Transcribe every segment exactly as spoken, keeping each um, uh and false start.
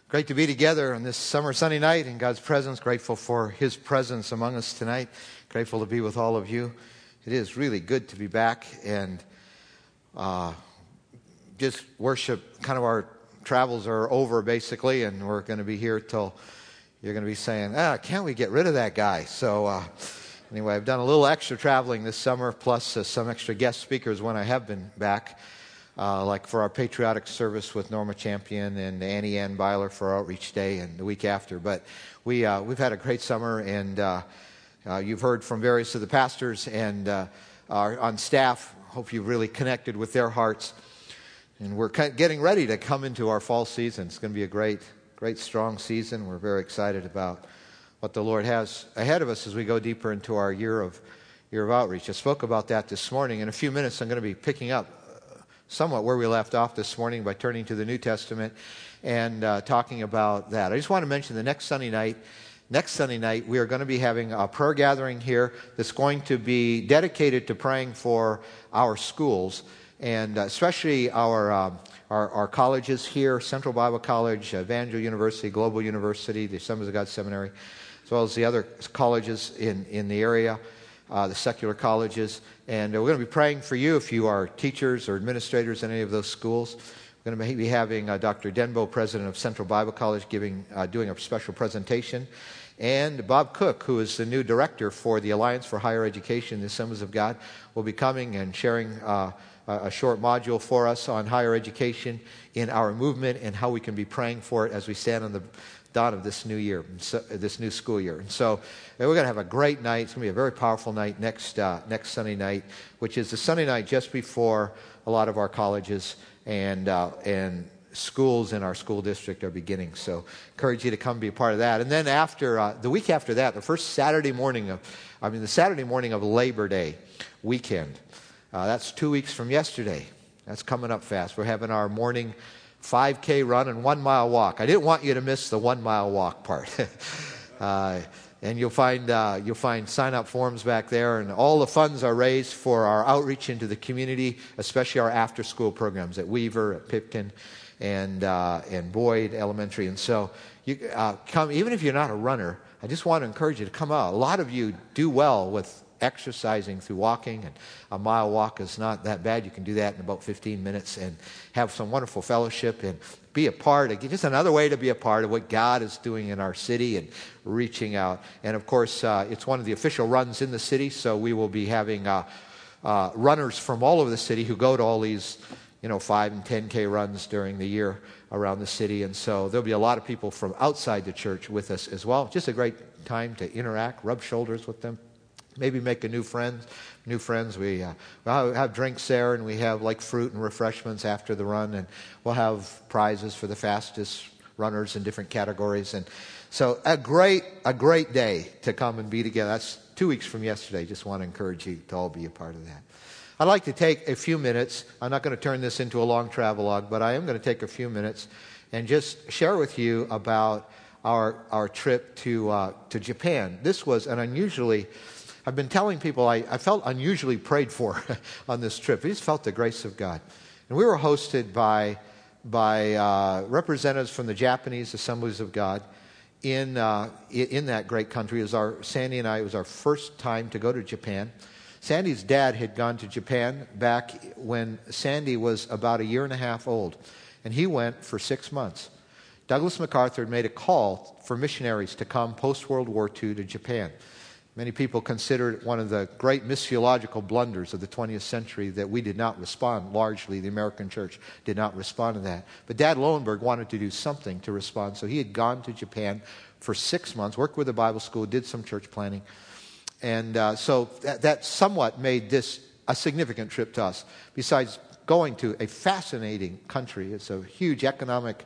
Great to be together on this summer Sunday night in God's presence. Grateful for His presence among us tonight. Grateful to be with all of you. It is really good to be back and uh, just worship. Kind of our travels are over basically, and we're going to be here till you're going to be saying, ah, can't we get rid of that guy? So uh, anyway, I've done a little extra traveling this summer, plus uh, some extra guest speakers when I have been back. Uh, like for our patriotic service with Norma Champion and Annie Ann Byler for Outreach Day and the week after. But we, uh, we've had a great summer, and uh, uh, you've heard from various of the pastors and uh, our, on staff. Hope you've really connected with their hearts. And we're getting ready to come into our fall season. It's going to be a great, great, strong season. We're very excited about what the Lord has ahead of us as we go deeper into our year of, year of outreach. I spoke about that this morning. In a few minutes, I'm going to be picking up somewhat where we left off this morning by turning to the New Testament and uh, talking about that. I just want to mention the next Sunday night. Next Sunday night, we are going to be having a prayer gathering here that's going to be dedicated to praying for our schools, and uh, especially our, uh, our our colleges here, Central Bible College, Evangel University, Global University, the Assemblies of God Seminary, as well as the other colleges in, in the area. Uh, the secular colleges, and uh, we're going to be praying for you if you are teachers or administrators in any of those schools. We're going to be having uh, Doctor Denbo, president of Central Bible College, giving uh, doing a special presentation, and Bob Cook, who is the new director for the Alliance for Higher Education, the Assemblies of God, will be coming and sharing uh, a short module for us on higher education in our movement and how we can be praying for it as we stand on the dawn of this new year, this new school year. And so we're going to have a great night. It's going to be a very powerful night next uh, next Sunday night, which is the Sunday night just before a lot of our colleges and uh, and schools in our school district are beginning. So encourage you to come be a part of that. And then after uh, the week after that, the first Saturday morning of, I mean the Saturday morning of Labor Day weekend. Uh, that's two weeks from yesterday. That's coming up fast. We're having our morning five K run and one mile walk. I didn't want you to miss the one mile walk part. uh, and you'll find uh, you'll find sign up forms back there, and all the funds are raised for our outreach into the community, especially our after school programs at Weaver, at Pipkin, and uh, and Boyd Elementary. And so you uh, come, even if you're not a runner. I just want to encourage you to come out. A lot of you do well with exercising through walking, and a mile walk is not that bad. You can do that in about fifteen minutes and have some wonderful fellowship and be a part of, just another way to be a part of what God is doing in our city and reaching out. And of course, uh, it's one of the official runs in the city, so we will be having uh, uh, runners from all over the city who go to all these, you know, five and ten K runs during the year around the city. And so there'll be a lot of people from outside the church with us as well. Just a great time to interact, rub shoulders with them. Maybe make a new friend, new friends. We uh, we'll have drinks there, and we have like fruit and refreshments after the run, and we'll have prizes for the fastest runners in different categories. And so a great, a great day to come and be together. That's two weeks from yesterday. Just want to encourage you to all be a part of that. I'd like to take a few minutes. I'm not going to turn this into a long travelogue, but I am going to take a few minutes and just share with you about our our trip to uh, to Japan. This was an unusually I've been telling people I, I felt unusually prayed for on this trip. I just felt the grace of God. And we were hosted by by uh, representatives from the Japanese Assemblies of God in uh, in that great country. It was our, Sandy and I, it was our first time to go to Japan. Sandy's dad had gone to Japan back when Sandy was about a year and a half old. And he went for six months. Douglas MacArthur had made a call for missionaries to come post-World War Two to Japan. Many people consider it one of the great missiological blunders of the twentieth century that we did not respond. Largely, the American church did not respond to that. But Dad Lowenberg wanted to do something to respond, so he had gone to Japan for six months, worked with a Bible school, did some church planning. And uh, so that, that somewhat made this a significant trip to us. Besides going to a fascinating country, it's a huge economic,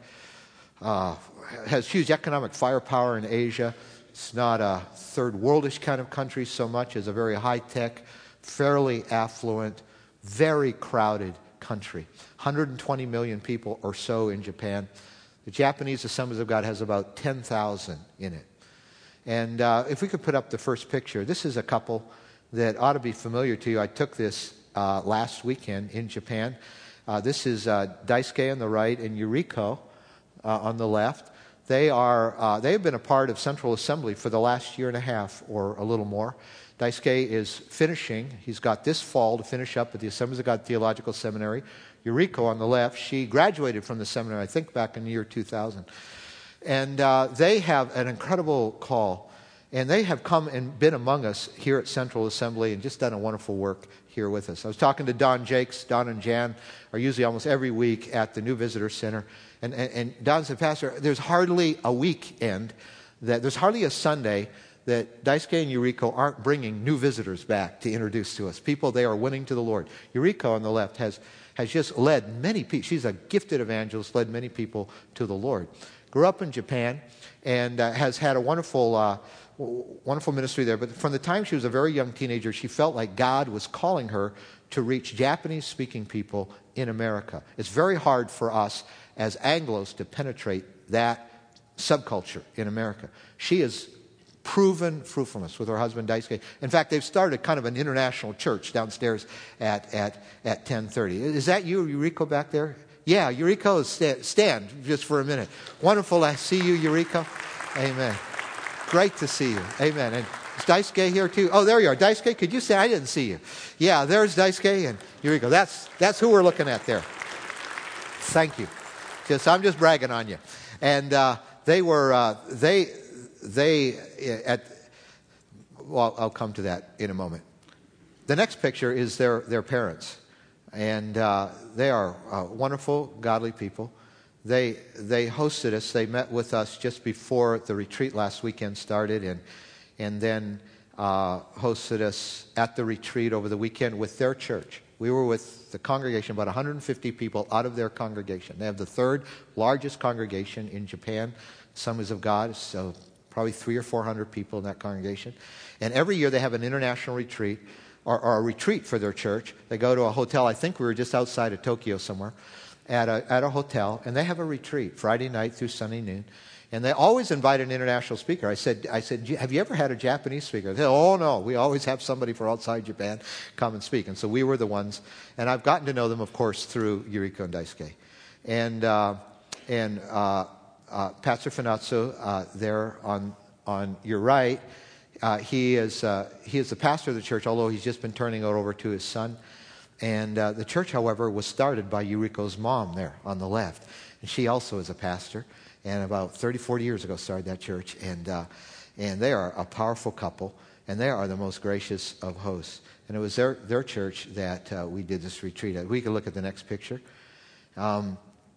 uh, has huge economic firepower in Asia. It's not a third worldish kind of country so much as a very high-tech, fairly affluent, very crowded country. one hundred twenty million people or so in Japan. The Japanese Assemblies of God has about ten thousand in it. And uh, if we could put up the first picture, this is a couple that ought to be familiar to you. I took this uh, last weekend in Japan. Uh, this is uh, Daisuke on the right and Yuriko uh, on the left. They are uh, they have been a part of Central Assembly for the last year and a half or a little more. Daisuke is finishing. He's got this fall to finish up at the Assemblies of God Theological Seminary. Yuriko on the left, she graduated from the seminary, I think, back in the year two thousand. And uh, they have an incredible call. And they have come and been among us here at Central Assembly and just done a wonderful work here with us. I was talking to Don Jakes. Don and Jan are usually almost every week at the New Visitor Center. And, and, and Don said, Pastor, there's hardly a weekend, that there's hardly a Sunday that Daisuke and Yuriko aren't bringing new visitors back to introduce to us. People they are winning to the Lord. Yuriko on the left has, has just led many people. She's a gifted evangelist, led many people to the Lord. Grew up in Japan and uh, has had a wonderful... Uh, wonderful ministry there, but from the time she was a very young teenager, she felt like God was calling her to reach Japanese-speaking people in America. It's very hard for us as Anglos to penetrate that subculture in America. She has proven fruitfulness with her husband Daisuke. In fact, they've started kind of an international church downstairs at at at ten thirty. Is that you, Yuriko, back there? Yeah, Yuriko, stand, stand just for a minute. Wonderful to see you, Yuriko. Amen. Great to see you. Amen. And is Daisuke here too? Oh, there you are. Daisuke, could you say, I didn't see you. Yeah, there's Daisuke, and here we go. That's, that's who we're looking at there. Thank you. Just, I'm just bragging on you. And uh, they were, uh, they, they, at, well, I'll come to that in a moment. The next picture is their, their parents. And uh, they are uh, wonderful, godly people. They they hosted us. They met with us just before the retreat last weekend started, and and then uh, hosted us at the retreat over the weekend with their church. We were with the congregation, about one hundred fifty people out of their congregation. They have the third largest congregation in Japan, Assemblies of God, so probably three or four hundred people in that congregation. And every year they have an international retreat, or, or a retreat for their church. They go to a hotel. I think we were just outside of Tokyo somewhere. At a, at a hotel, and they have a retreat Friday night through Sunday noon, and they always invite an international speaker. I said, I said, have you ever had a Japanese speaker? They said, oh no, we always have somebody from outside Japan come and speak, and so we were the ones. And I've gotten to know them, of course, through Yuriko and Daisuke, and uh, and uh, uh, Pastor Finatsu uh, there on on your right. Uh, he is uh, he is the pastor of the church, although he's just been turning it over to his son. And uh, the church, however, was started by Yuriko's mom there on the left. And she also is a pastor. And about thirty, forty years ago started that church. And uh, and they are a powerful couple. And they are the most gracious of hosts. And it was their, their church that uh, we did this retreat at. We can look at the next picture. Um,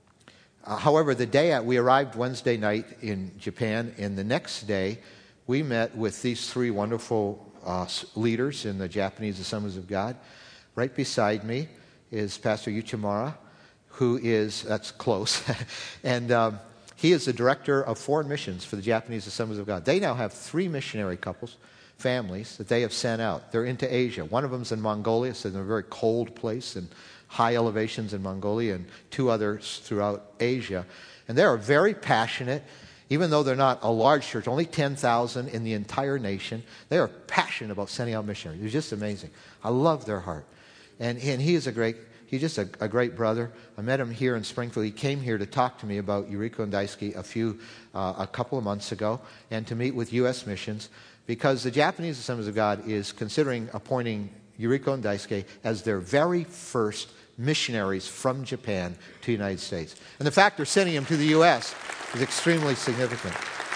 uh, however, the day at, we arrived Wednesday night in Japan. And the next day, we met with these three wonderful uh, leaders in the Japanese Assemblies of God. Right beside me is Pastor Uchimara, who is, that's close, and um, he is the director of foreign missions for the Japanese Assemblies of God. They now have three missionary couples, families, that they have sent out. They're into Asia. One of them's in Mongolia, so they're in a very cold place and high elevations in Mongolia, and two others throughout Asia. And they are very passionate. Even though they're not a large church, only ten thousand in the entire nation, they are passionate about sending out missionaries. It's just amazing. I love their heart. And, and he is a great, he's just a, a great brother. I met him here in Springfield. He came here to talk to me about Yuriko and Daisuke a few, uh, a couple of months ago, and to meet with U S missions, because the Japanese Assemblies of God is considering appointing Yuriko and Daisuke as their very first missionaries from Japan to the United States. And the fact they're sending them to the U S is extremely significant.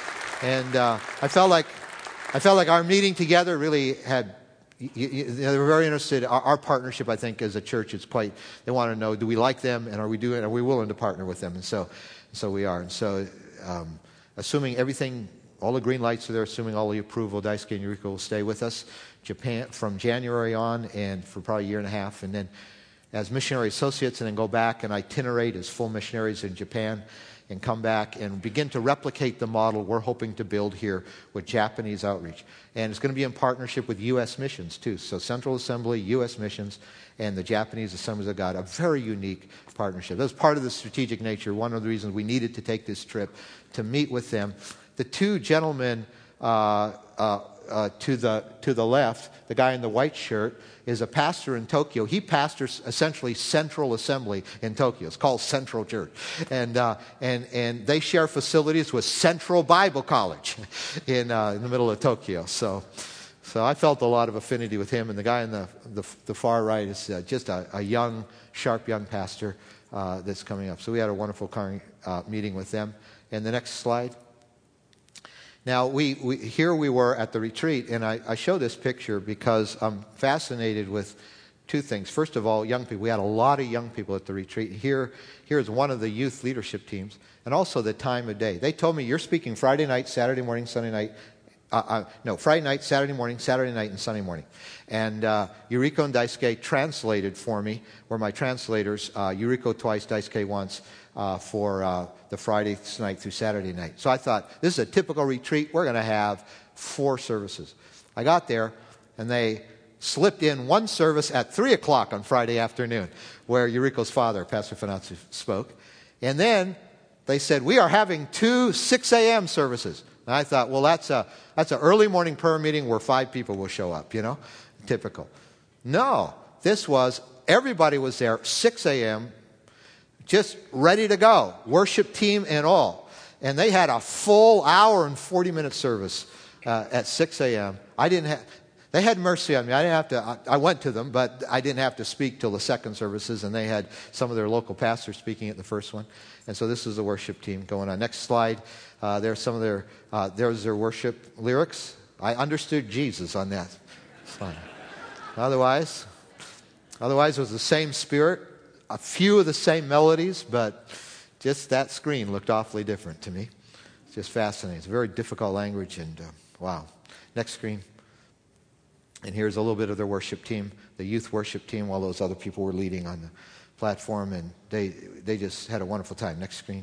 And uh, I felt like, I felt like our meeting together really had. You, you, they were very interested. Our, our partnership, I think, as a church, is quite. They want to know: do we like them, and are we doing? Are we willing to partner with them? And so, so we are. And so, um, assuming everything, all the green lights are there, assuming all the approval, Daisuke and Yuriko will stay with us, Japan from January on, and for probably a year and a half, and then as missionary associates, and then go back and itinerate as full missionaries in Japan, and come back and begin to replicate the model we're hoping to build here with Japanese outreach. And it's going to be in partnership with U S missions, too. So Central Assembly, U S missions, and the Japanese Assemblies of God, a very unique partnership. That was part of the strategic nature, one of the reasons we needed to take this trip, to meet with them. The two gentlemen uh, uh, uh, to the to the left, the guy in the white shirt, is a pastor in Tokyo. He pastors essentially Central Assembly in Tokyo. It's called Central Church. And uh, and and they share facilities with Central Bible College in, uh, in the middle of Tokyo. So so I felt a lot of affinity with him. And the guy in the, the, the far right is uh, just a, a young, sharp young pastor uh, that's coming up. So we had a wonderful uh, meeting with them. And the next slide. Now, we, we here we were at the retreat, and I, I show this picture because I'm fascinated with two things. First of all, young people. We had a lot of young people at the retreat. Here, here's one of the youth leadership teams, and also the time of day. They told me, you're speaking Friday night, Saturday morning, Sunday night. Uh, uh, no, Friday night, Saturday morning, Saturday night, and Sunday morning. And uh, Yuriko and Daisuke translated for me, were my translators, uh, Yuriko twice, Daisuke once, uh, for uh, the Friday night through Saturday night. So I thought, this is a typical retreat. We're going to have four services. I got there, and they slipped in one service at three o'clock on Friday afternoon, where Yuriko's father, Pastor Fanatsu, spoke. And then they said, we are having two six a.m. services. And I thought, well, that's a that's an early morning prayer meeting where five people will show up, you know, typical. No, this was, everybody was there, six a.m., just ready to go, worship team and all. And they had a full hour and forty minute service uh, at six a.m. I didn't have, they had mercy on me. I didn't have to, I, I went to them, but I didn't have to speak till the second services, and they had some of their local pastors speaking at the first one. And so this is the worship team going on. Next slide. Uh, there's some of their, uh, there's their worship lyrics. I understood Jesus on that slide. Otherwise, otherwise it was the same spirit, a few of the same melodies, but just that screen looked awfully different to me. It's just fascinating. It's a very difficult language, and uh, wow. Next screen. And here's a little bit of their worship team, the youth worship team, while those other people were leading on the platform, and they they just had a wonderful time. Next screen.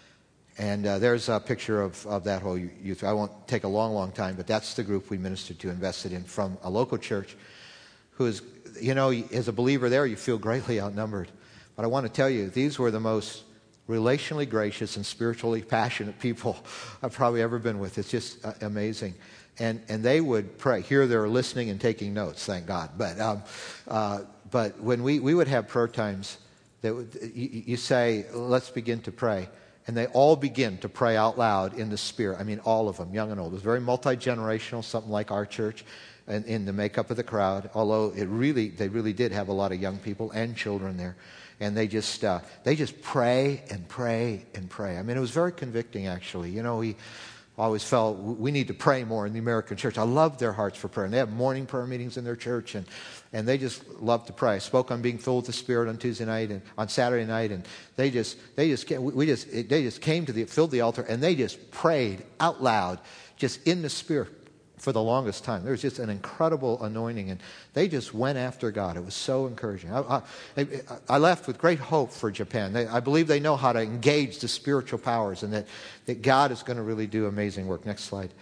And uh, there's a picture of, of that whole youth. I won't take a long, long time, but that's the group we ministered to, invested in, from a local church who is, you know, as a believer there, you feel greatly outnumbered. But I want to tell you, these were the most relationally gracious and spiritually passionate people I've probably ever been with. It's just uh, amazing. And and they would pray. Here they're listening and taking notes, thank God. But um, uh, but when we, we would have prayer times, that would, you, you say, let's begin to pray. And they all begin to pray out loud in the Spirit. I mean, all of them, young and old. It was very multi-generational, something like our church, and in the makeup of the crowd. Although it really, they really did have a lot of young people and children there. And they just, uh, they just pray and pray and pray. I mean, it was very convicting, actually. You know, we always felt we need to pray more in the American church. I love their hearts for prayer. And they have morning prayer meetings in their church, and, and they just love to pray. I spoke on being filled with the Spirit on Tuesday night and on Saturday night, and they just they just came, we just they just came to the filled the altar, and they just prayed out loud, just in the Spirit for the longest time. There was just an incredible anointing, and they just went after God. It was so encouraging. I, I, I left with great hope for Japan. They, I believe they know how to engage the spiritual powers, and that, that God is going to really do amazing work. Next slide.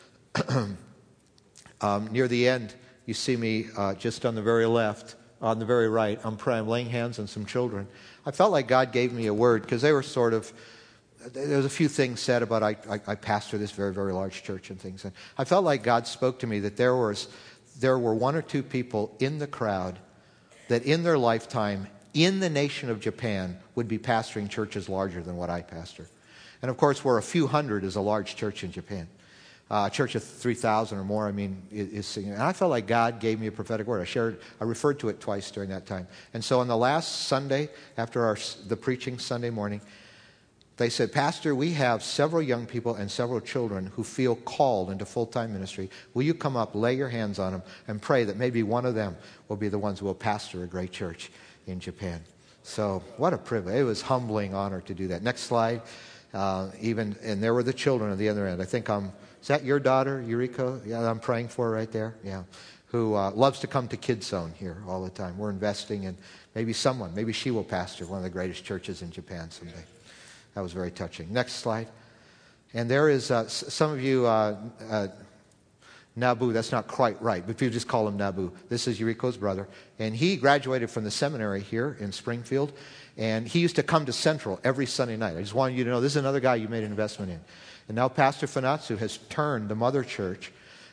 um, near the end, you see me uh, just on the very left, on the very right. I'm praying, I'm laying hands on some children. I felt like God gave me a word, because they were sort of, there was a few things said about I, I, I pastor this very, very large church and things. And I felt like God spoke to me that there was there were one or two people in the crowd that in their lifetime, in the nation of Japan, would be pastoring churches larger than what I pastor. And of course, where a few hundred is a large church in Japan. Uh, a church of three thousand or more, I mean, is, is singing. And I felt like God gave me a prophetic word. I shared, I referred to it twice during that time. And so on the last Sunday, after our the preaching Sunday morning, they said, Pastor, we have several young people and several children who feel called into full-time ministry. Will you come up, lay your hands on them, and pray that maybe one of them will be the ones who will pastor a great church in Japan? So what a privilege. It was humbling honor to do that. Next slide. Uh, even and there were the children at the other end. I think I'm, is that your daughter, Yuriko? Yeah, I'm praying for right there. Yeah. Who uh, loves to come to Kids Zone here all the time. We're investing in maybe someone, maybe she will pastor one of the greatest churches in Japan someday. That was very touching. Next slide. And there is, uh, some of you, uh, uh, Nabu, that's not quite right, but people just call him Nabu. This is Yuriko's brother. And he graduated from the seminary here in Springfield. And he used to come to Central every Sunday night. I just wanted you to know this is another guy you made an investment in. And now Pastor Fanatsu has turned the mother church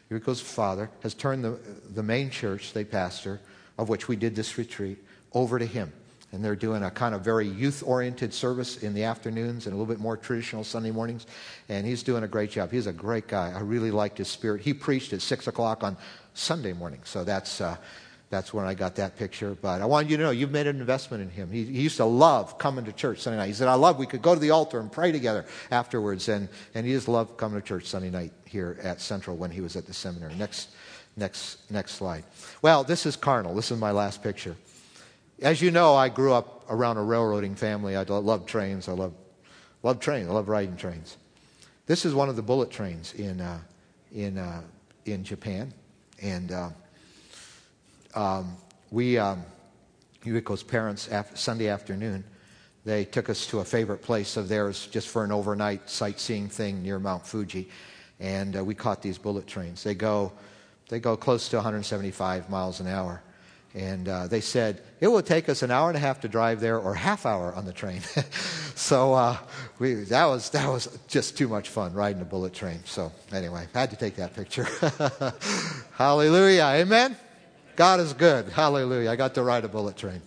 Yuriko's father, has turned the, the main church they pastor, of which we did this retreat, over to him. And they're doing a kind of very youth-oriented service in the afternoons and a little bit more traditional Sunday mornings. And he's doing a great job. He's a great guy. I really liked his spirit. He preached at six o'clock on Sunday morning. So that's uh, that's when I got that picture. But I want you to know, you've made an investment in him. He, he used to love coming to church Sunday night. He said, I love, we could go to the altar and pray together afterwards. And, and he just loved coming to church Sunday night here at Central when he was at the seminary. Next, next, next slide. Well, this is carnal. This is my last picture. As you know, I grew up around a railroading family. I love trains. I love, love trains. I love riding trains. This is one of the bullet trains in uh, in uh, in Japan, and uh, um, we, um, Yuriko's parents, after, Sunday afternoon, they took us to a favorite place of theirs just for an overnight sightseeing thing near Mount Fuji, and uh, we caught these bullet trains. They go they go close to one hundred seventy-five miles an hour. And uh, they said, it will take us an hour and a half to drive there or half hour on the train. so uh, we, that was that was just too much fun, riding a bullet train. So anyway, I had to take that picture. Hallelujah. Amen? God is good. Hallelujah. I got to ride a bullet train.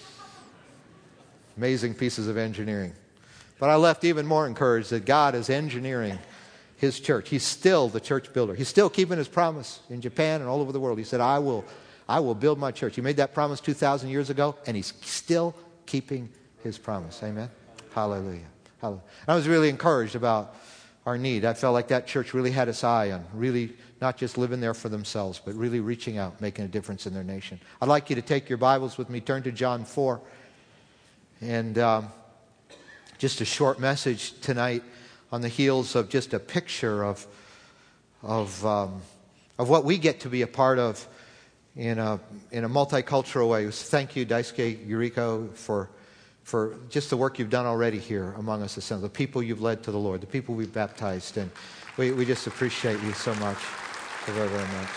Amazing pieces of engineering. But I left even more encouraged that God is engineering his church. He's still the church builder. He's still keeping his promise in Japan and all over the world. He said, I will... I will build my church. He made that promise two thousand years ago, and he's still keeping his promise. Amen? Hallelujah. Hallelujah. I was really encouraged about our need. I felt like that church really had its eye on really not just living there for themselves, but really reaching out, making a difference in their nation. I'd like you to take your Bibles with me, turn to John four, and um, just a short message tonight on the heels of just a picture of, of, um, of what we get to be a part of in a in a multicultural way. Thank you, Daisuke Yuriko, for for just the work you've done already here among us, the people you've led to the Lord, the people we've baptized, and we, we just appreciate you so much, so very, very much.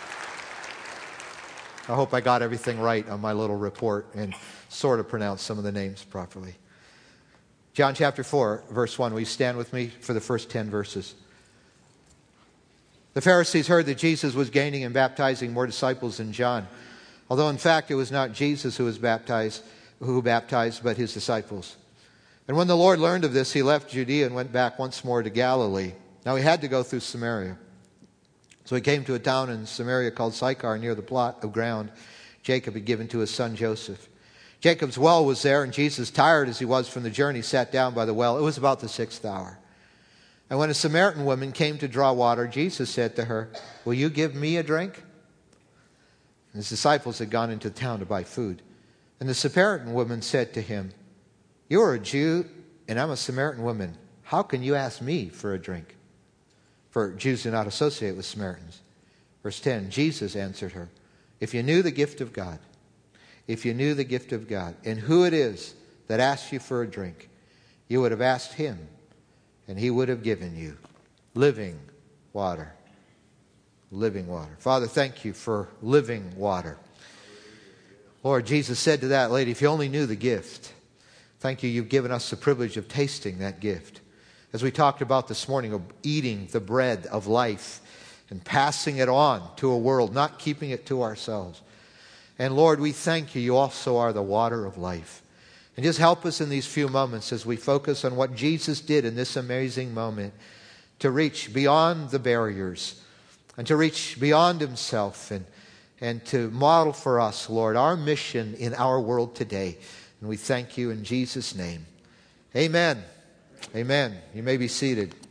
I hope I got everything right on my little report and sort of pronounced some of the names properly. John chapter four, verse one. Will you stand with me for the first ten verses? The Pharisees heard that Jesus was gaining and baptizing more disciples than John, although in fact it was not Jesus who was baptized, who baptized, but his disciples. And when the Lord learned of this, he left Judea and went back once more to Galilee. Now he had to go through Samaria. So he came to a town in Samaria called Sychar, near the plot of ground Jacob had given to his son Joseph. Jacob's well was there, and Jesus, tired as he was from the journey, sat down by the well. It was about the sixth hour. And when a Samaritan woman came to draw water, Jesus said to her, will you give me a drink? And his disciples had gone into town to buy food. And the Samaritan woman said to him, you are a Jew, and I'm a Samaritan woman. How can you ask me for a drink? For Jews do not associate with Samaritans. Verse ten, Jesus answered her, if you knew the gift of God, if you knew the gift of God, and who it is that asks you for a drink, you would have asked him, and he would have given you living water. Living water. Father, thank you for living water. Lord, Jesus said to that lady, if you only knew the gift. Thank you, you've given us the privilege of tasting that gift. As we talked about this morning, of eating the bread of life and passing it on to a world, not keeping it to ourselves. And Lord, we thank you, you also are the water of life. And just help us in these few moments as we focus on what Jesus did in this amazing moment to reach beyond the barriers and to reach beyond himself and, and to model for us, Lord, our mission in our world today. And we thank you in Jesus' name. Amen. Amen. You may be seated. It'd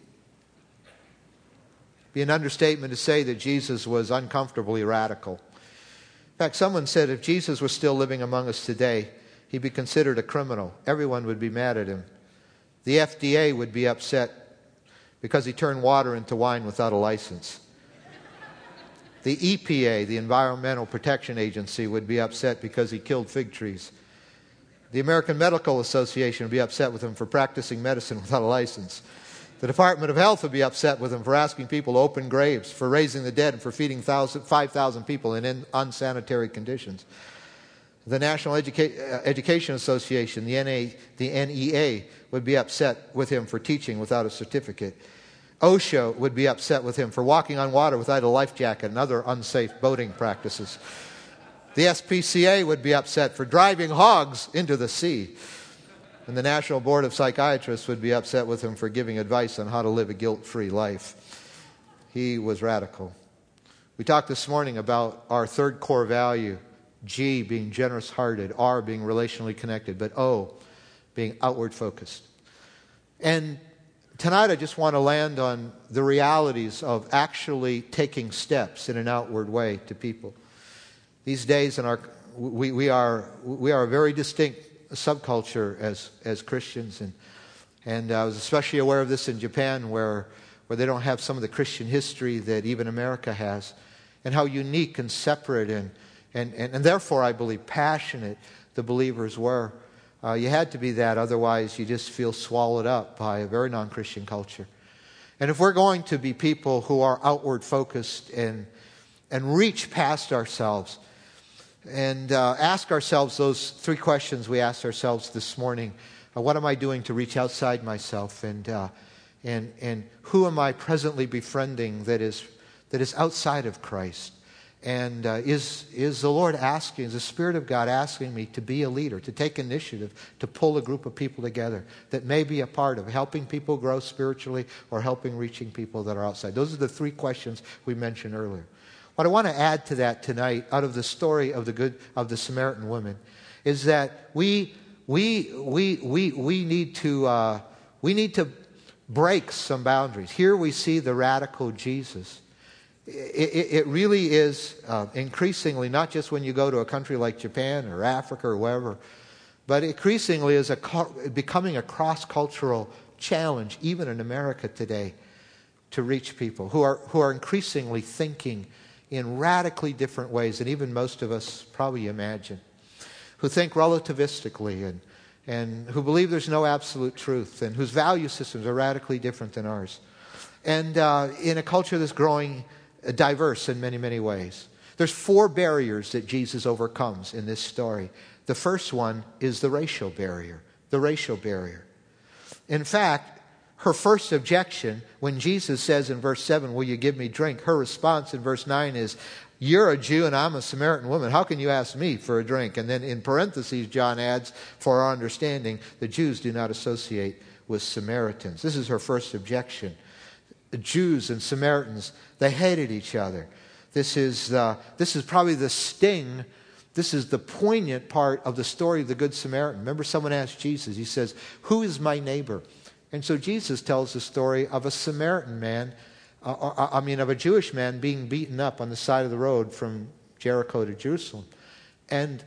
be an understatement to say that Jesus was uncomfortably radical. In fact, someone said if Jesus was still living among us today, he'd be considered a criminal. Everyone would be mad at him. The F D A would be upset because he turned water into wine without a license. The E P A, the Environmental Protection Agency, would be upset because he killed fig trees. The American Medical Association would be upset with him for practicing medicine without a license. The Department of Health would be upset with him for asking people to open graves, for raising the dead, and for feeding five thousand people in unsanitary conditions. The National Educa- Education Association, the, N A, the N E A, would be upset with him for teaching without a certificate. OSHA would be upset with him for walking on water without a life jacket and other unsafe boating practices. The S P C A would be upset for driving hogs into the sea. And the National Board of Psychiatrists would be upset with him for giving advice on how to live a guilt-free life. He was radical. We talked this morning about our third core value, G being generous-hearted, R being relationally connected, but O being outward-focused. And tonight I just want to land on the realities of actually taking steps in an outward way to people. These days in our we, we are we are a very distinct subculture as as Christians, and and I was especially aware of this in Japan, where where they don't have some of the Christian history that even America has, and how unique and separate and and and, and therefore I believe passionate the believers were. Uh, you had to be that, otherwise you just feel swallowed up by a very non-Christian culture. And if we're going to be people who are outward focused and and reach past ourselves, and uh, ask ourselves those three questions we asked ourselves this morning. Uh, what am I doing to reach outside myself? And uh, and and who am I presently befriending that is that is outside of Christ? And uh, is is the Lord asking, is the Spirit of God asking me to be a leader, to take initiative, to pull a group of people together that may be a part of helping people grow spiritually or helping reaching people that are outside? Those are the three questions we mentioned earlier. What I want to add to that tonight, out of the story of the good of the Samaritan woman, is that we we we we we need to uh, we need to break some boundaries. Here we see the radical Jesus. It, it, it really is uh, increasingly, not just when you go to a country like Japan or Africa or wherever, but increasingly is a becoming a cross-cultural challenge, even in America today, to reach people who are who are increasingly thinking in radically different ways than even most of us probably imagine, who think relativistically and, and who believe there's no absolute truth, and whose value systems are radically different than ours. And uh, in a culture that's growing diverse in many, many ways. There's four barriers that Jesus overcomes in this story. The first one is the racial barrier. The racial barrier. In fact, her first objection, when Jesus says in verse seven, will you give me drink? Her response in verse nine is, you're a Jew and I'm a Samaritan woman. How can you ask me for a drink? And then in parentheses, John adds, for our understanding, the Jews do not associate with Samaritans. This is her first objection. The Jews and Samaritans, they hated each other. This is, uh, this is probably the sting. This is the poignant part of the story of the Good Samaritan. Remember, someone asked Jesus, he says, who is my neighbor? And so Jesus tells the story of a Samaritan man, uh, I mean of a Jewish man being beaten up on the side of the road from Jericho to Jerusalem. And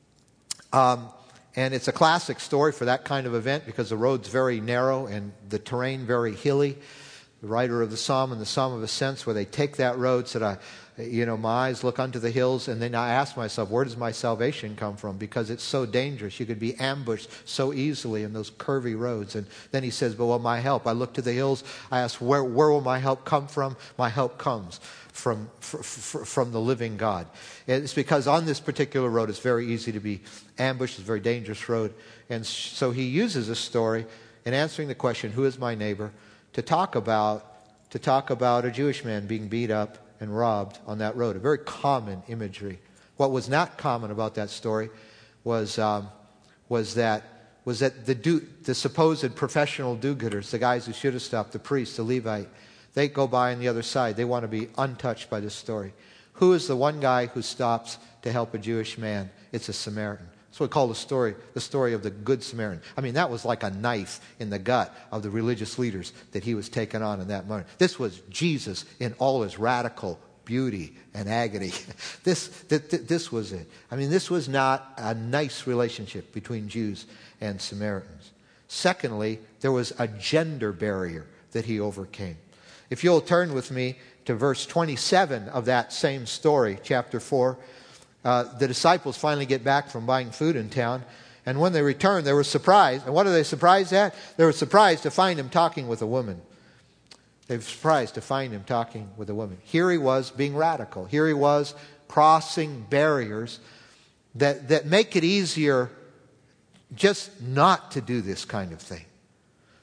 um, and it's a classic story for that kind of event because the road's very narrow and the terrain very hilly. The writer of the Psalm and the Psalm of Ascents, where they take that road, said, I, you know, my eyes look unto the hills, and then I ask myself, where does my salvation come from? Because it's so dangerous. You could be ambushed so easily in those curvy roads. And then he says, but well, my help. I look to the hills. I ask, where, where will my help come from? My help comes from, f- f- from the living God. And it's because on this particular road, it's very easy to be ambushed. It's a very dangerous road. And so he uses a story in answering the question, who is my neighbor? To talk about to talk about a Jewish man being beat up and robbed on that road. A very common imagery. What was not common about that story was um, was that was that the do, the supposed professional do-gooders, the guys who should have stopped, the priest, the Levite, they go by on the other side. They want to be untouched by this story. Who is the one guy who stops to help a Jewish man? It's a Samaritan. That's what we call the story, the story of the Good Samaritan. I mean, that was like a knife in the gut of the religious leaders that he was taking on in that moment. This was Jesus in all his radical beauty and agony. This, th- th- this was it. I mean, this was not a nice relationship between Jews and Samaritans. Secondly, there was a gender barrier that he overcame. If you'll turn with me to verse twenty-seven of that same story, chapter four, Uh, the disciples finally get back from buying food in town. And when they returned, they were surprised. And what are they surprised at? They were surprised to find him talking with a woman. They were surprised to find him talking with a woman. Here he was being radical. Here he was crossing barriers that, that make it easier just not to do this kind of thing.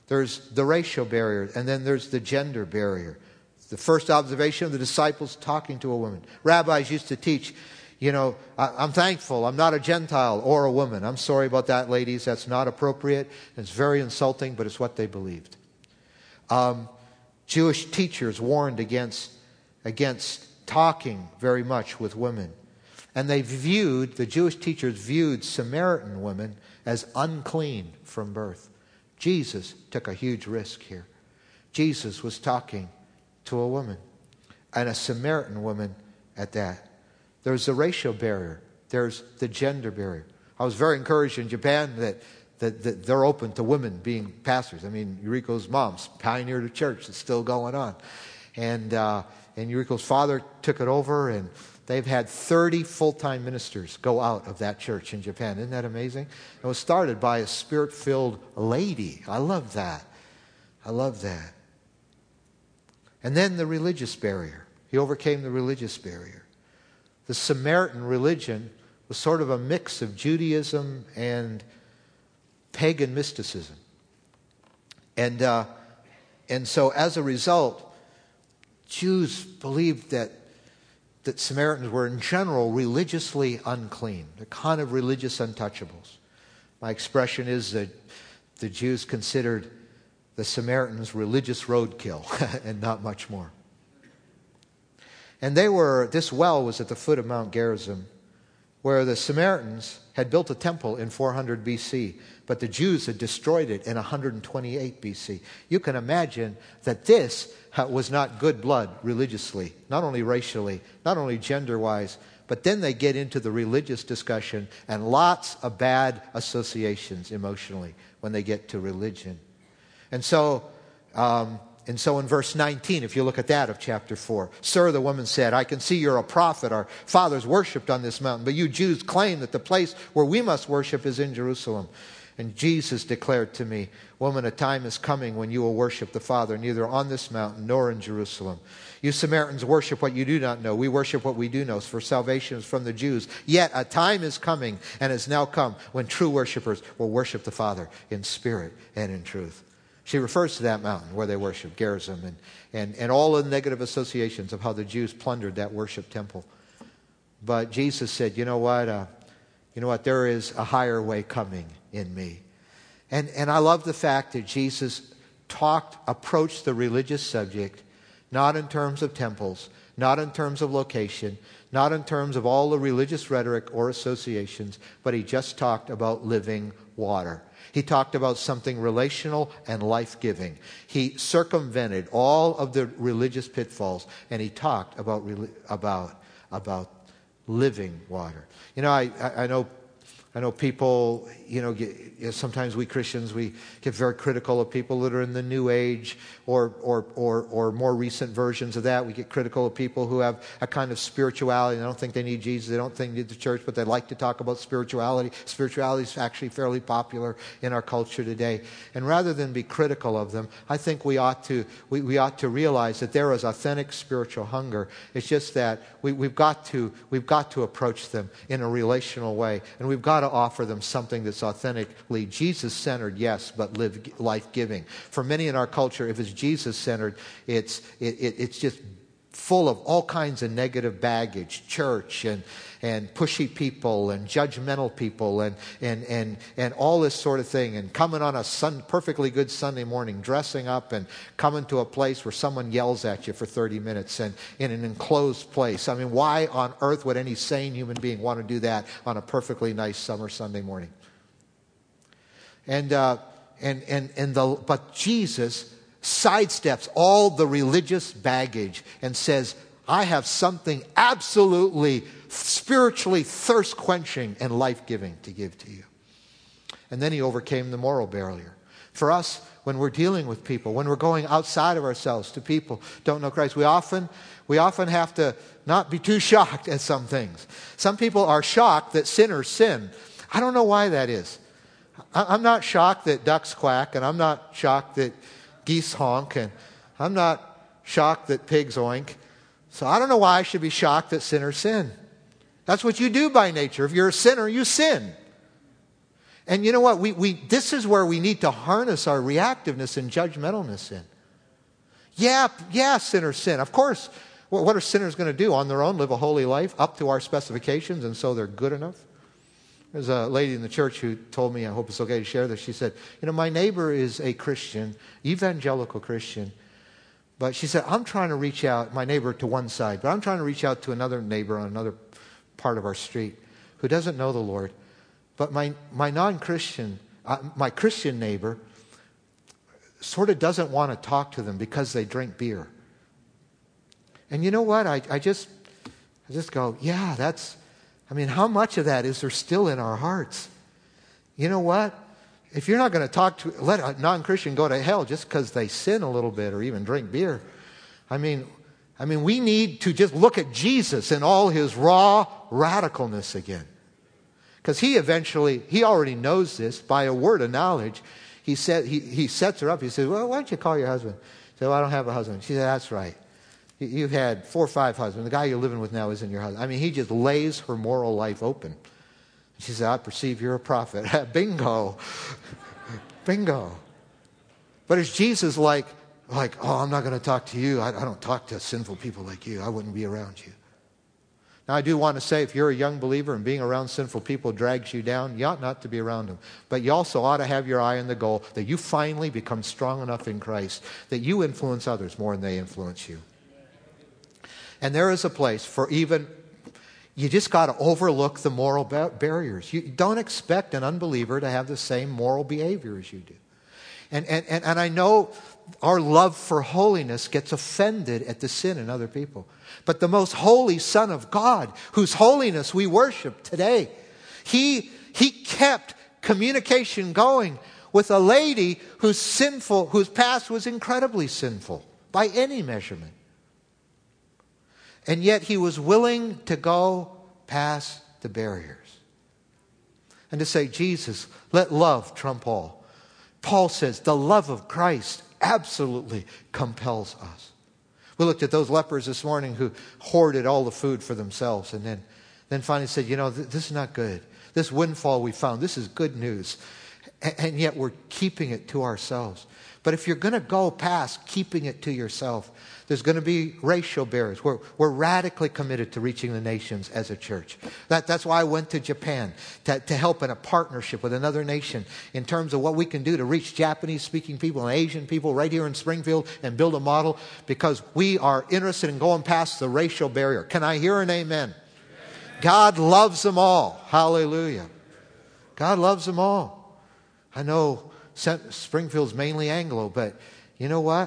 There's the racial barrier, and then there's the gender barrier. The first observation of the disciples talking to a woman. Rabbis used to teach, you know, I'm thankful I'm not a Gentile or a woman. I'm sorry about that, ladies. That's not appropriate. It's very insulting, but it's what they believed. Um, Jewish teachers warned against, against talking very much with women. And they viewed, the Jewish teachers viewed Samaritan women as unclean from birth. Jesus took a huge risk here. Jesus was talking to a woman, and a Samaritan woman at that. There's the racial barrier. There's the gender barrier. I was very encouraged in Japan that, that, that they're open to women being pastors. I mean, Yuriko's mom's pioneered a church that's still going on. And, uh, and Yuriko's father took it over, and they've had thirty full-time ministers go out of that church in Japan. Isn't that amazing? It was started by a spirit-filled lady. I love that. I love that. And then the religious barrier. He overcame the religious barrier. The Samaritan religion was sort of a mix of Judaism and pagan mysticism. And, uh, and so as a result, Jews believed that that Samaritans were in general religiously unclean. They're kind of religious untouchables. My expression is that the Jews considered the Samaritans religious roadkill and not much more. And they were, this well was at the foot of Mount Gerizim, where the Samaritans had built a temple in four hundred B C, but the Jews had destroyed it in one hundred twenty-eight B C. You can imagine that this was not good blood religiously, not only racially, not only gender-wise, but then they get into the religious discussion and lots of bad associations emotionally when they get to religion. And so, um, and so in verse nineteen, if you look at that of chapter four, "Sir," the woman said, "I can see you're a prophet. Our fathers worshipped on this mountain, but you Jews claim that the place where we must worship is in Jerusalem." And Jesus declared to me, "Woman, a time is coming when you will worship the Father, neither on this mountain nor in Jerusalem. You Samaritans worship what you do not know. We worship what we do know, for salvation is from the Jews. Yet a time is coming, and has now come, when true worshipers will worship the Father in spirit and in truth." She refers to that mountain where they worship, Gerizim, and, and, and all the negative associations of how the Jews plundered that worship temple. But Jesus said, you know what? Uh, you know what? There is a higher way coming in me. And, and I love the fact that Jesus talked, approached the religious subject, not in terms of temples, not in terms of location, not in terms of all the religious rhetoric or associations, but he just talked about living water. He talked about something relational and life-giving. He circumvented all of the religious pitfalls, and he talked about about about living water. You know, I I know I know people. You know, get, you know, sometimes we Christians we get very critical of people that are in the New Age or or or or more recent versions of that. We get critical of people who have a kind of spirituality. They don't think they need Jesus. They don't think they need the church, but they like to talk about spirituality. Spirituality is actually fairly popular in our culture today. And rather than be critical of them, I think we ought to we, we ought to realize that there is authentic spiritual hunger. It's just that we, we've got to we've got to approach them in a relational way, and we've got to offer them something that's authentically Jesus-centered, yes, but live life-giving. For many in our culture, if it's Jesus-centered, it's it, it, it's just full of all kinds of negative baggage, church and and pushy people and judgmental people and and and and all this sort of thing, and coming on a sun, perfectly good Sunday morning, dressing up and coming to a place where someone yells at you for thirty minutes and in an enclosed place. I mean, why on earth would any sane human being want to do that on a perfectly nice summer Sunday morning? And uh, and and and the but Jesus sidesteps all the religious baggage and says, I have something absolutely spiritually thirst-quenching and life-giving to give to you. And then he overcame the moral barrier. For us, when we're dealing with people, when we're going outside of ourselves to people who don't know Christ, we often we often have to not be too shocked at some things. Some people are shocked that sinners sin. I don't know why that is. I'm not shocked that ducks quack, and I'm not shocked that geese honk, and I'm not shocked that pigs oink. So I don't know why I should be shocked that sinners sin. That's what you do by nature. If you're a sinner, you sin. And you know what? We, we, this is where we need to harness our reactiveness and judgmentalness in. Yeah, yeah, sinners sin. Of course, what are sinners going to do on their own? Live a holy life up to our specifications, and so they're good enough? There's a lady in the church who told me, I hope it's okay to share this, she said, you know, my neighbor is a Christian, evangelical Christian, but she said, I'm trying to reach out, my neighbor to one side, but I'm trying to reach out to another neighbor on another part of our street who doesn't know the Lord. But my, my non-Christian, uh, my Christian neighbor sort of doesn't want to talk to them because they drink beer. And you know what? I, I just I just go, yeah, that's, I mean, how much of that is there still in our hearts? You know what? If you're not going to talk to, let a non-Christian go to hell just because they sin a little bit or even drink beer. I mean, I mean, we need to just look at Jesus in all his raw radicalness again. Because he eventually, he already knows this by a word of knowledge. He said, he, he sets her up. He says, well, why don't you call your husband? He said, well, I don't have a husband. She said, that's right. You've had four or five husbands. The guy you're living with now isn't your husband. I mean, he just lays her moral life open. She said, I perceive you're a prophet. Bingo. Bingo. But is Jesus like, like, oh, I'm not going to talk to you. I, I don't talk to sinful people like you. I wouldn't be around you. Now, I do want to say, if you're a young believer and being around sinful people drags you down, you ought not to be around them. But you also ought to have your eye on the goal, that you finally become strong enough in Christ, that you influence others more than they influence you. And there is a place for even, you just got to overlook the moral ba- barriers. You don't expect an unbeliever to have the same moral behavior as you do. And, and, and, and I know our love for holiness gets offended at the sin in other people. But the most holy Son of God, whose holiness we worship today, he, he kept communication going with a lady whose sinful, whose past was incredibly sinful by any measurement. And yet he was willing to go past the barriers and to say, Jesus, let love trump all. Paul says the love of Christ absolutely compels us. We looked at those lepers this morning who hoarded all the food for themselves and then, then finally said, you know, th- this is not good. This windfall we found, this is good news. And, and yet we're keeping it to ourselves. But if you're going to go past keeping it to yourself, there's going to be racial barriers. We're, we're radically committed to reaching the nations as a church. That, that's why I went to Japan, to, to help in a partnership with another nation in terms of what we can do to reach Japanese-speaking people and Asian people right here in Springfield and build a model, because we are interested in going past the racial barrier. Can I hear an amen? God loves them all. Hallelujah. God loves them all. I know Springfield's mainly Anglo, but you know what?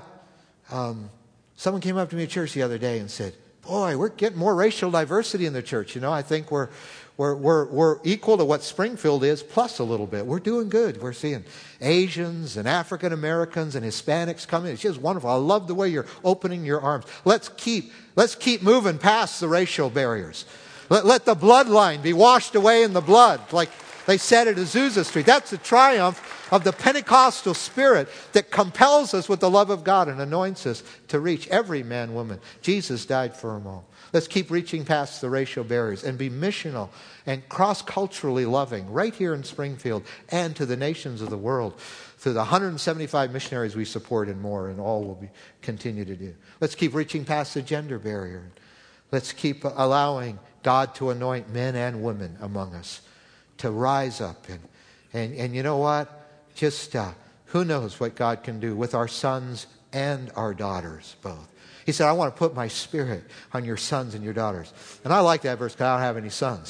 Um, someone came up to me at church the other day and said, boy, we're getting more racial diversity in the church. You know, I think we're, we're, we're, we're equal to what Springfield is, plus a little bit. We're doing good. We're seeing Asians and African Americans and Hispanics coming. It's just wonderful. I love the way you're opening your arms. Let's keep, let's keep moving past the racial barriers. Let, let the bloodline be washed away in the blood, like they said at Azusa Street. That's the triumph of the Pentecostal spirit that compels us with the love of God and anoints us to reach every man, woman. Jesus died for them all. Let's keep reaching past the racial barriers and be missional and cross-culturally loving right here in Springfield and to the nations of the world through the one hundred seventy-five missionaries we support and more, and all will be, continue to do. Let's keep reaching past the gender barrier. Let's keep allowing God to anoint men and women among us to rise up. And, and, and you know what? Just uh, who knows what God can do with our sons and our daughters both. He said, I want to put my spirit on your sons and your daughters. And I like that verse because I don't have any sons.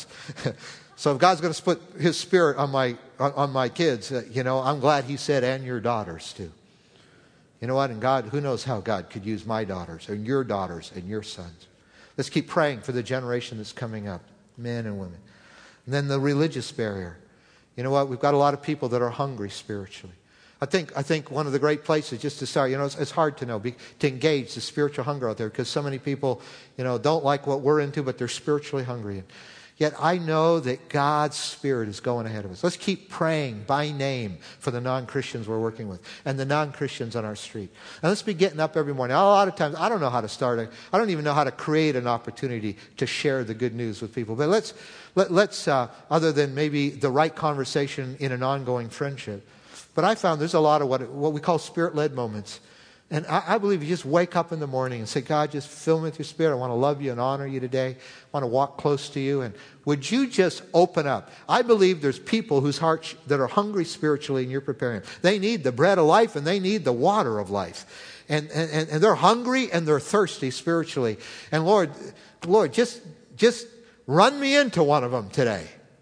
So if God's going to put his spirit on my on, on my kids, uh, you know, I'm glad he said, and your daughters too. You know what? And God, who knows how God could use my daughters and your daughters and your sons. Let's keep praying for the generation that's coming up, men and women. And then the religious barrier. You know what? We've got a lot of people that are hungry spiritually. I think I think one of the great places just to start, you know, it's, it's hard to know, be, to engage the spiritual hunger out there, because so many people, you know, don't like what we're into, but they're spiritually hungry. And, Yet I know that God's Spirit is going ahead of us. Let's keep praying by name for the non-Christians we're working with and the non-Christians on our street. And let's be getting up every morning. A lot of times, I don't know how to start. A, I don't even know how to create an opportunity to share the good news with people. But let's, let, let's uh, other than maybe the right conversation in an ongoing friendship. But I found there's a lot of what, what we call Spirit-led moments. And I, I believe you just wake up in the morning and say, God, just fill me with your Spirit. I want to love you and honor you today. I want to walk close to you. And would you just open up? I believe there's people whose hearts that are hungry spiritually and you're preparing them. They need the bread of life and they need the water of life. And, and, and they're hungry and they're thirsty spiritually. And Lord, Lord, just, just run me into one of them today.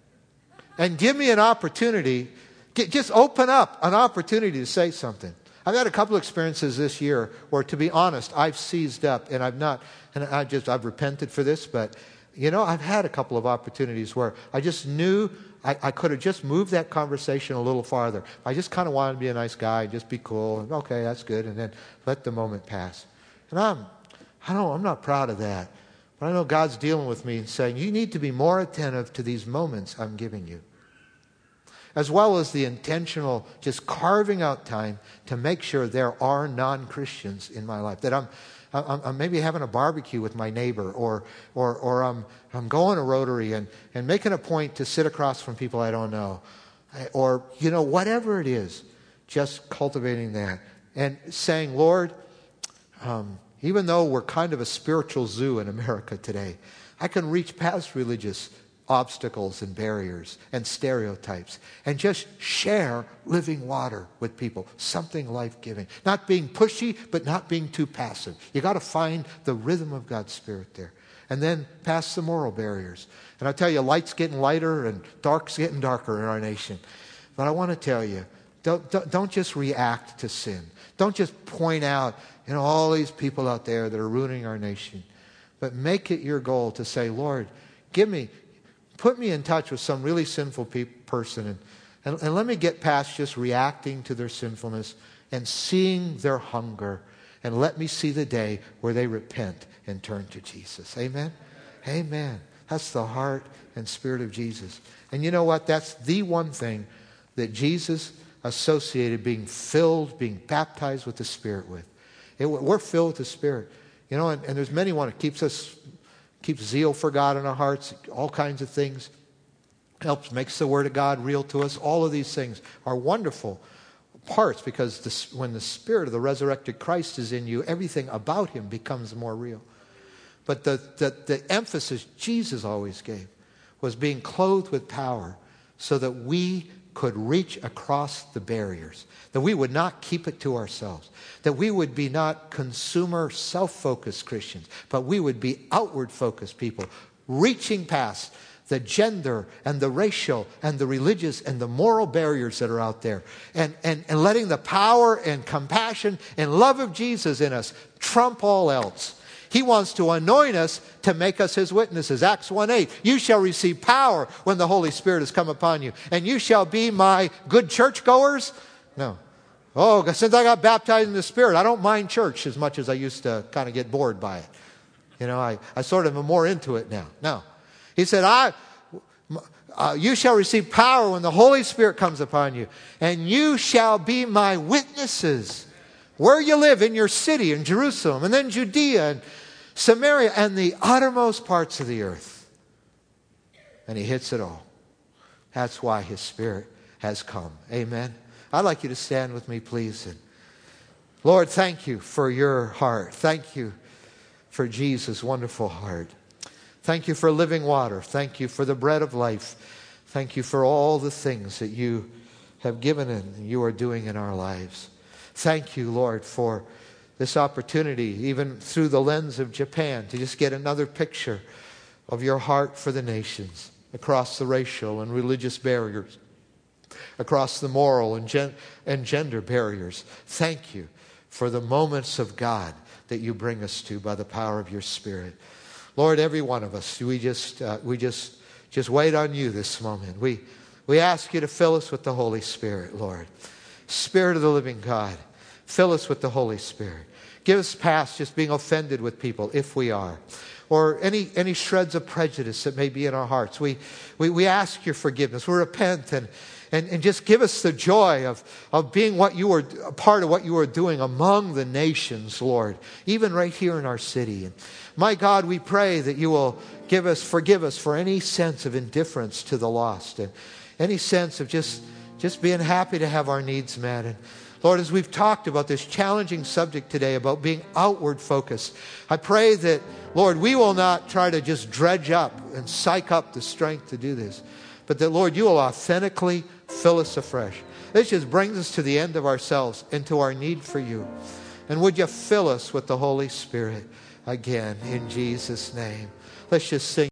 And give me an opportunity. Get, just open up an opportunity to say something. I've had a couple experiences this year where, to be honest, I've seized up and I've not, and I just, I've repented for this, but, you know, I've had a couple of opportunities where I just knew I, I could have just moved that conversation a little farther. I just kind of wanted to be a nice guy and just be cool, and okay, that's good, and then let the moment pass. And I'm, I don't, I'm not proud of that, but I know God's dealing with me and saying, you need to be more attentive to these moments I'm giving you, as well as the intentional just carving out time to make sure there are non-Christians in my life. That I'm, I'm, I'm maybe having a barbecue with my neighbor, or or or I'm I'm going to Rotary and, and making a point to sit across from people I don't know. Or, you know, whatever it is, just cultivating that. And saying, Lord, um, even though we're kind of a spiritual zoo in America today, I can reach past religious obstacles and barriers and stereotypes and just share living water with people, something life-giving. Not being pushy, but not being too passive. You got to find the rhythm of God's Spirit there. And then pass the moral barriers. And I tell you, light's getting lighter and dark's getting darker in our nation. But I want to tell you, don't, don't, don't just react to sin. Don't just point out, you know, all these people out there that are ruining our nation. But make it your goal to say, Lord, give me, put me in touch with some really sinful pe- person and, and, and let me get past just reacting to their sinfulness and seeing their hunger. And let me see the day where they repent and turn to Jesus. Amen? Amen. That's the heart and spirit of Jesus. And you know what? That's the one thing that Jesus associated being filled, being baptized with the Spirit with. It, we're filled with the Spirit. You know, and, and there's many one. It keeps us, keeps zeal for God in our hearts, all kinds of things. Helps, makes the Word of God real to us. All of these things are wonderful parts because this, when the Spirit of the resurrected Christ is in you, everything about Him becomes more real. But the, the, the emphasis Jesus always gave was being clothed with power so that we could reach across the barriers, that we would not keep it to ourselves, that we would be not consumer, self-focused Christians, but we would be outward-focused people, reaching past the gender and the racial and the religious and the moral barriers that are out there, and, and, and letting the power and compassion and love of Jesus in us trump all else. He wants to anoint us to make us His witnesses. Acts one eight, you shall receive power when the Holy Spirit has come upon you, and you shall be my good churchgoers. No. Oh, since I got baptized in the Spirit, I don't mind church as much as I used to kind of get bored by it. You know, I, I sort of am more into it now. No. He said, I, uh, you shall receive power when the Holy Spirit comes upon you, and you shall be my witnesses where you live, in your city, in Jerusalem, and then Judea and Samaria, and the uttermost parts of the earth. And He hits it all. That's why His Spirit has come. Amen. I'd like you to stand with me, please. And Lord, thank you for your heart. Thank you for Jesus' wonderful heart. Thank you for living water. Thank you for the bread of life. Thank you for all the things that you have given and you are doing in our lives. Thank you, Lord, for this opportunity, even through the lens of Japan, to just get another picture of your heart for the nations, across the racial and religious barriers, across the moral and, gen- and gender barriers. Thank you for the moments of God that you bring us to by the power of your Spirit. Lord, every one of us, we just uh, we just just wait on you this moment. We we ask you to fill us with the Holy Spirit, Lord. Spirit of the living God, fill us with the Holy Spirit. Give us past just being offended with people, if we are. or any, any shreds of prejudice that may be in our hearts. We, we, we ask your forgiveness. We repent and, and, and just give us the joy of, of being what you were, a part of what you are doing among the nations, Lord, even right here in our city. And my God, we pray that you will give us, forgive us for any sense of indifference to the lost and any sense of just, just being happy to have our needs met. And Lord, as we've talked about this challenging subject today about being outward focused, I pray that, Lord, we will not try to just dredge up and psych up the strength to do this, but that, Lord, you will authentically fill us afresh. This just brings us to the end of ourselves and to our need for you. And would you fill us with the Holy Spirit again in Jesus' name? Let's just sing.